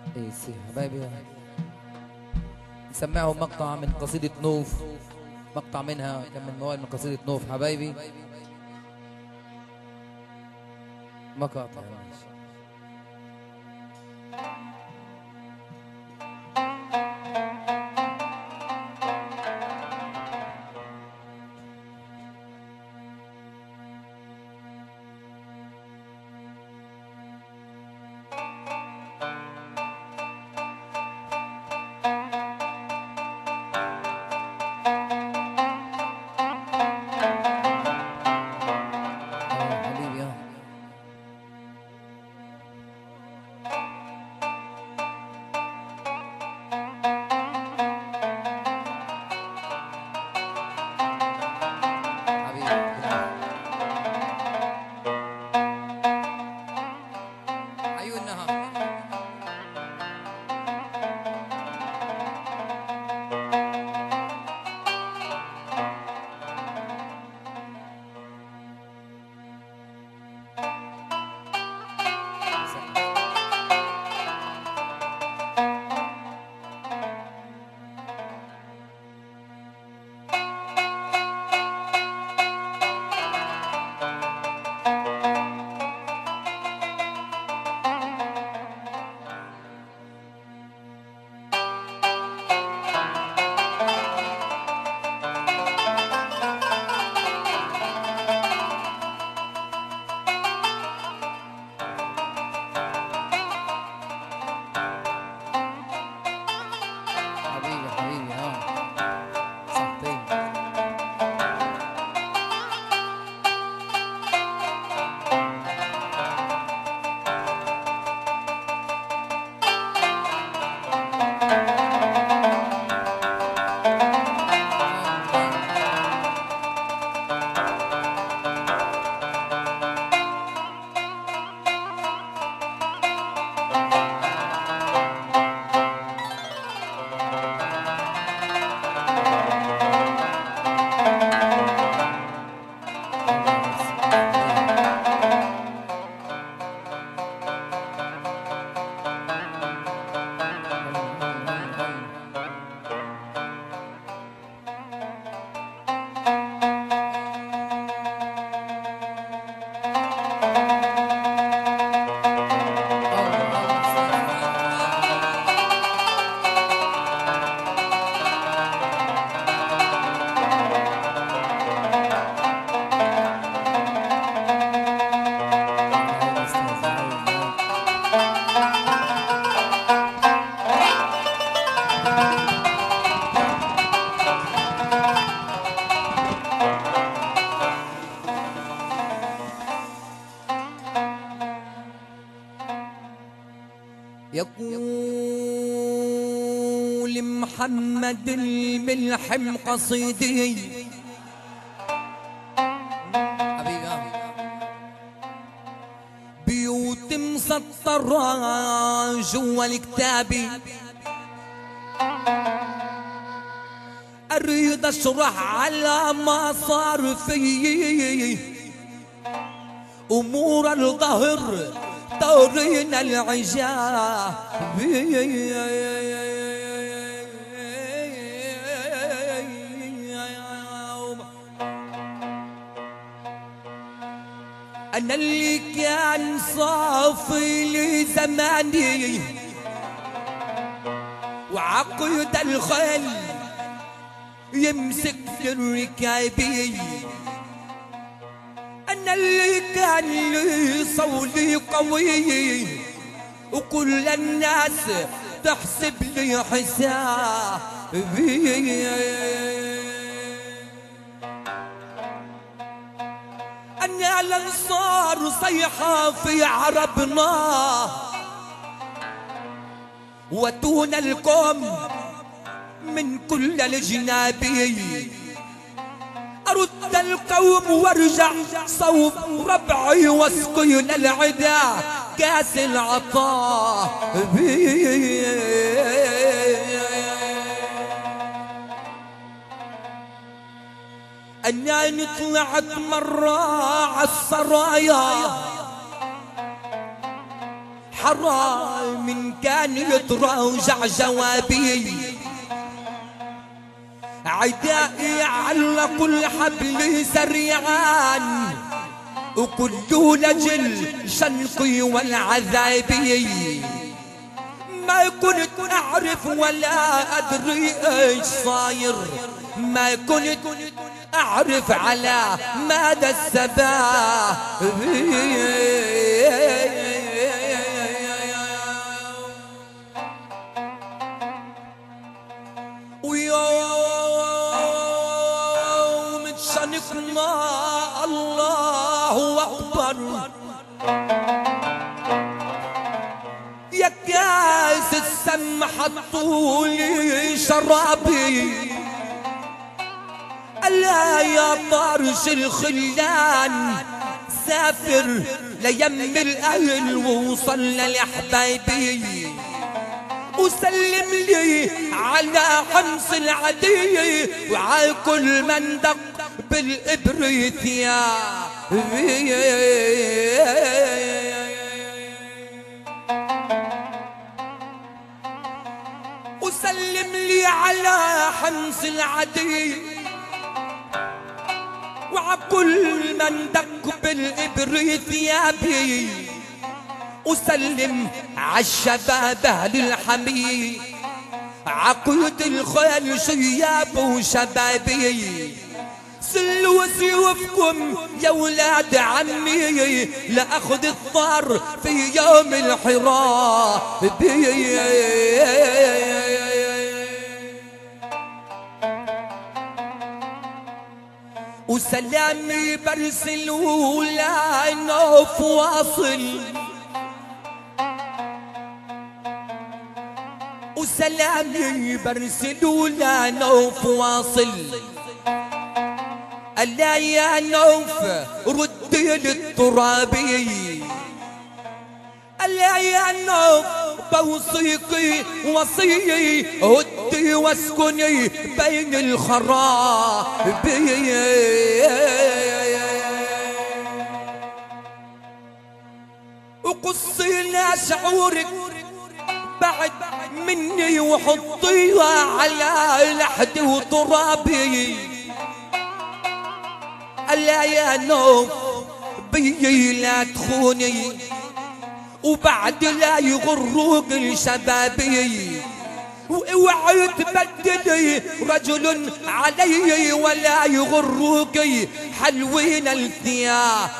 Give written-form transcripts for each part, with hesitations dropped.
ايه سي حبايبي، نسمعهم مقطع من قصيدة نوف، مقطع منها كان من موال من قصيدة نوف حبايبي، مقاطع. حبيبي عيونها. يقول محمد الملحم قصيدي حبيبي بيوت مسطرة جوا الكتابي، اريد اشرح على ما صار في امور الظهر دورين العجاب. أنا اللي كان صافي لزماني وعقد الخيل يمسك في الركابي، أنا اللي كان لي صولي قوي وكل الناس تحسب لي حسابي. أنا الأنصار صيحة في عربنا ودون القوم من كل الجنابي، أرد القوم وارجع صوب ربعي واسقي للعدا كاس العطاء. أنني طلعت مرة عالسرايا حرام من كان يتراجع جوابي، عدائي علقوا الحبل سريعان وكل لجل شنقي والعذابي، ما كنت أعرف ولا أدري إيش صاير، ما كنت أعرف على مدى السباب. ويوم تشنقنا الله أكبر، يا كاس السم حطولي شرابي، ألا يا طارش الخلان سافر ليم الأهل ووصل لحبايبي، وسلم لي على حمص العدي وعلى كل من دق بالإبر ثيابي، وسلم لي على حمص العدي وعلى كل من دق بالإبر ثيابي، وسلم عالشباب أهل الحمي عقود الخيل شياب وشبابي، سلوا سيوفكم يا ولاد عمي لأخذ الثار في يوم الحراب. وسلامي برسلوا لا نوف واصل، وسلامي برسلوا لا نوف واصل، ألا يا نوف ردي للترابي، ألا يا نوف بوصيكي وصيي هدي واسكني بين الخراب. وقصينا شعورك بعد مني وحطيها على لحدي وترابي، ألا يا نوف بيي لا تخوني وبعد لا يغروك الشبابي، واوعي تبدلي رجل علي ولا يغروك حلوين الثياب.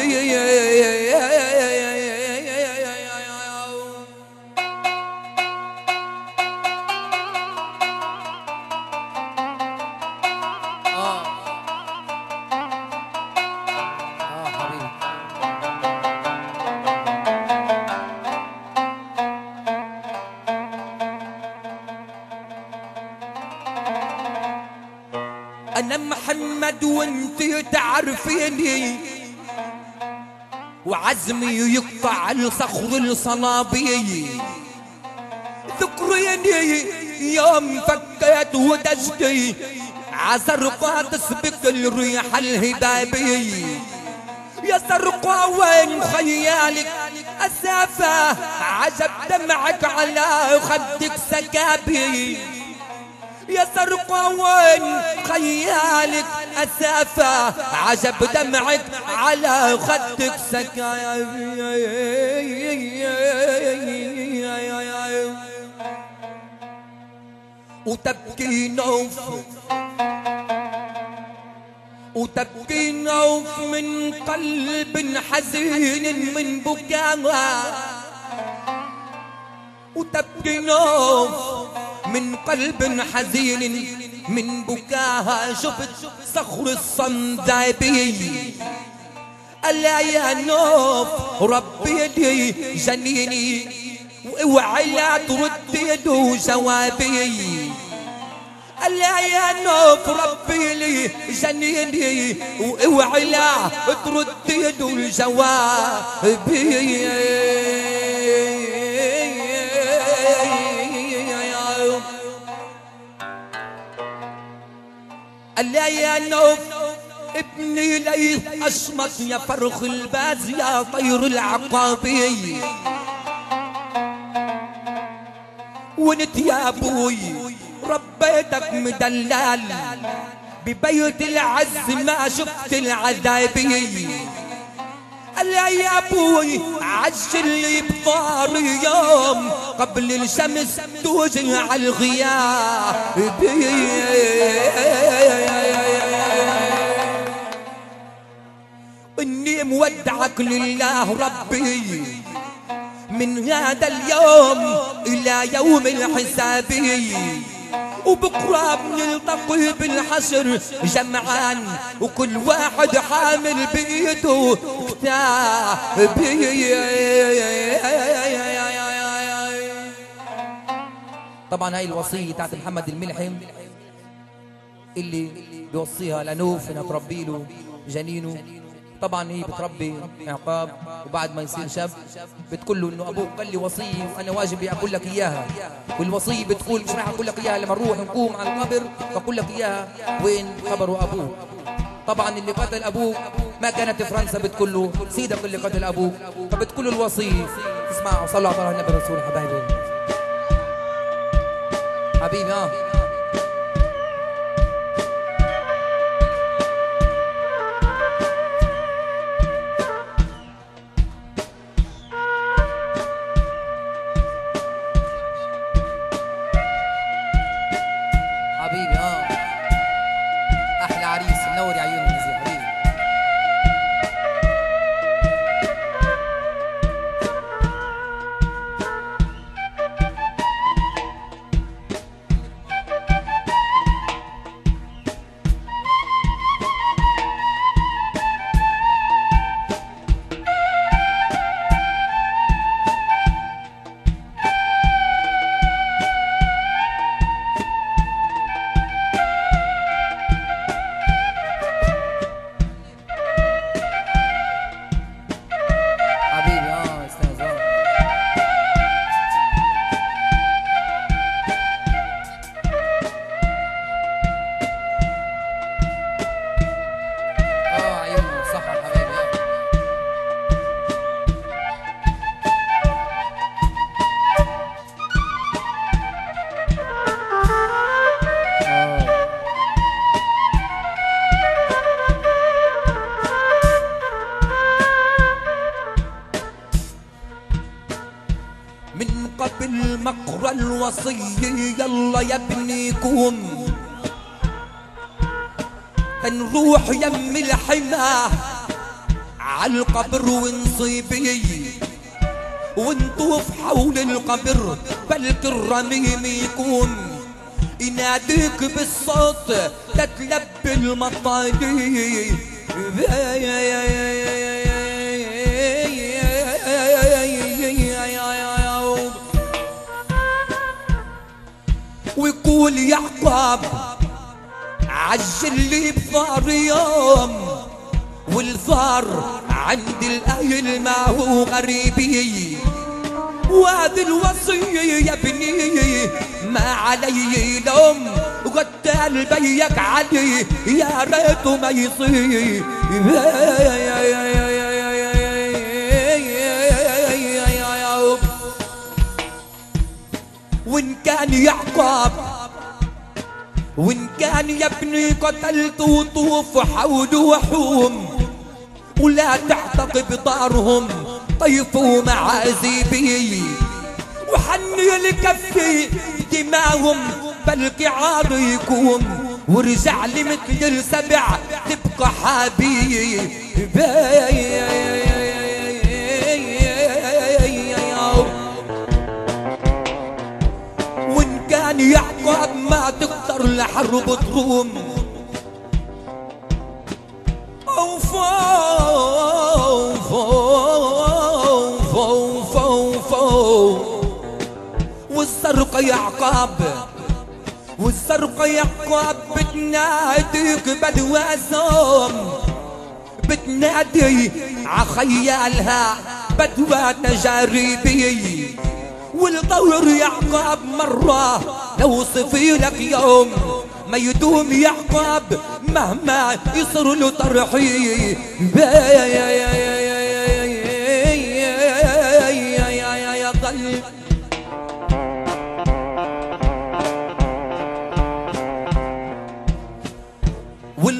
أنا محمد وانتي تعرفيني، وعزمي يقطع الصخر الصلابي، ذكريني يوم فكيت ودجتي عزرقا تسبق الريح الهبابي، يا زرقا وين خيالك أسافة عجب دمعك على خدك سكابي، يا زرقا وين خيالك أسافة عجب دمعك على خدك سكابي، وتبكي نوف وتبكي نوف من قلب حزين من بكاها، وتبكي نوف من قلب حزين من بكاها، شفت صخر الصندابي، ألا يا نوف ربي لي جنيني واوعي لا تردي له جوابي، ألا يا نوف ربي لي جنيني واوعي لا تردي له جوابي. ألا يا نوف ابني ليث أشمت يا فرخ الباز يا طير العقابي، وانت يا ابوي ربيتك مدلل ببيت العز ما شفت العذابي. قال يا ابوي عجل لي بفار يوم قبل الشمس توجه على الغياب. اني مودعك لله ربي من هذا اليوم الى يوم الحساب، وبكره بنلتقي بالحشر جمعان وكل واحد حامل بيده كتاب. طبعا هاي الوصية تاعت محمد الملحم اللي بيوصيها لنوف انها تربي له جنينه. طبعا هي بتربي عقاب، وبعد ما يصير شاب بتقول له انه ابوك قال لي وصيه وانا واجبي اقول لك اياها، والوصيه بتقول مش راح اقول لك اياها لما نروح نقوم على القبر بقول لك اياها وين قبر ابوك. طبعا اللي قتل ابوك ما كانت فرنسا بتقول له سيدك اللي قتل ابوك، فبتقول له الوصيه. اسمعوا صلوا على النبي الرسول حبايبي حبيبي. احلى عريس منور يا عيوني يا حبيبي. قبل مقرى الوصية يلا يا ابني قوم هنروح يم الحما عالقبر ونصيبي ونطوف حول القبر بلك الرميم يكون يناديك بالصوت تتلبي المطالي. ويقول يعقوب عجل لي بفار يوم والفار عند الأهل ما هو غريبي، وهذه الوصية يا ابني ما علي لوم وقتل بيك علي يا ريته ما يصير. وإن كان يعقوب وإن كان يا ابني قتلت وطوف حول وحوم ولا تعتق بطارهم طيف ومعازيبي وحني لكفي دماهم بلك عاريكم ورجع لي مثل السبع تبقى حبيبي. وإن كان يعقوب ما تقدر لحرب تروم والزرقة يعقوب والزرقة يعقوب بتناديك بدواسهم بتنادي عخيالها بدوات جاربي والدور يعقوب مرة لو صفي لك يوم ما يدوم يعقوب مهما يصير له طرحي.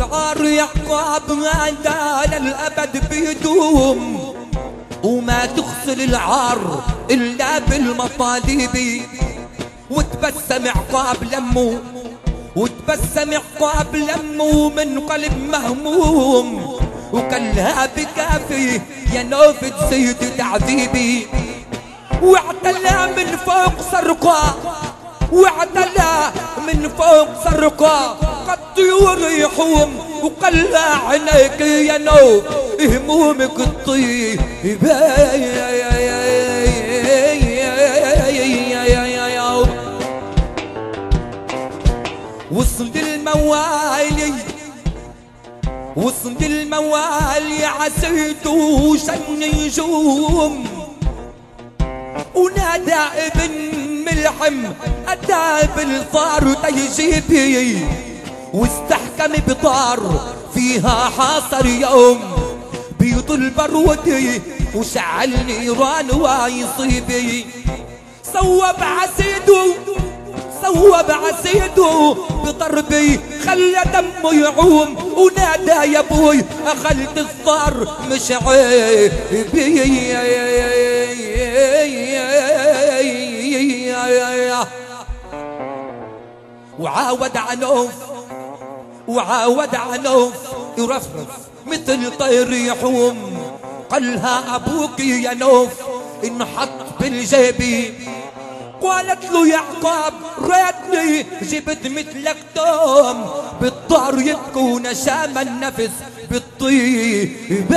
والعار يعقاب عندها للأبد بيدوم، وما تغسل العار إلا بالمطالب. وتبسم عقاب لمه، وتبسم عقاب لمه من قلب مهموم، وكلها بكافي يا نوفد سيد تعذيبي. واعتلى من فوق سرقة، واعتلى من فوق سرقة، كالطيور يحوم وقلع عينيك يا نوف همومك تطيب. وصل الموالي، وصل الموالي عسيتو شن نجوم، ونادى ابن ملحم أتى بالفار تيجيبي، واستحكم بطار فيها حاصر يوم بيض البرودي وشعل نيران ويصيبي. صوب عسيدو، صوب عسيدو بضربي خلى دمه يعوم، ونادى يا ابوي اخلت الثار مش عيبي. وعاود عنوف، وعاود عنوف يرفرف مثل طير يحوم، قالها ابوك يا نوف انحط بالجيبي. قالت له يعقوب ريتني جبت مثلك توم، بالظهر يبكون شام النفس بالطيب.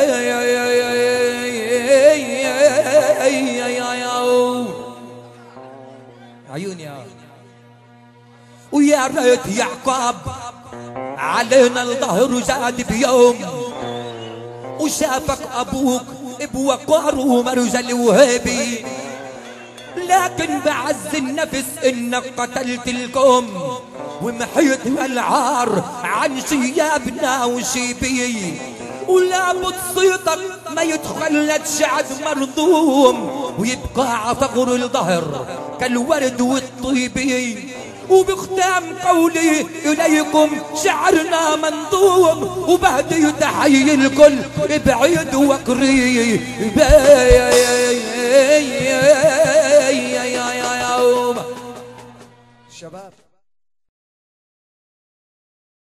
عيوني يا ويا ريت يعقوب علينا الظهر زاد بيوم، وشافك ابوك بوقار ومرجل وهيبي، لكن بعز النفس انك قتلت الكم ومحيت العار عن شيابنا وشيبي. ولا بتصيدك ما يتخلد شعب مرضوم، ويبقى عفقر الظهر كالورد والطيبي. وبختام قولي إليكم شعرنا منظوم، وبهدي تحيي الكل بعيد وقريب. شباب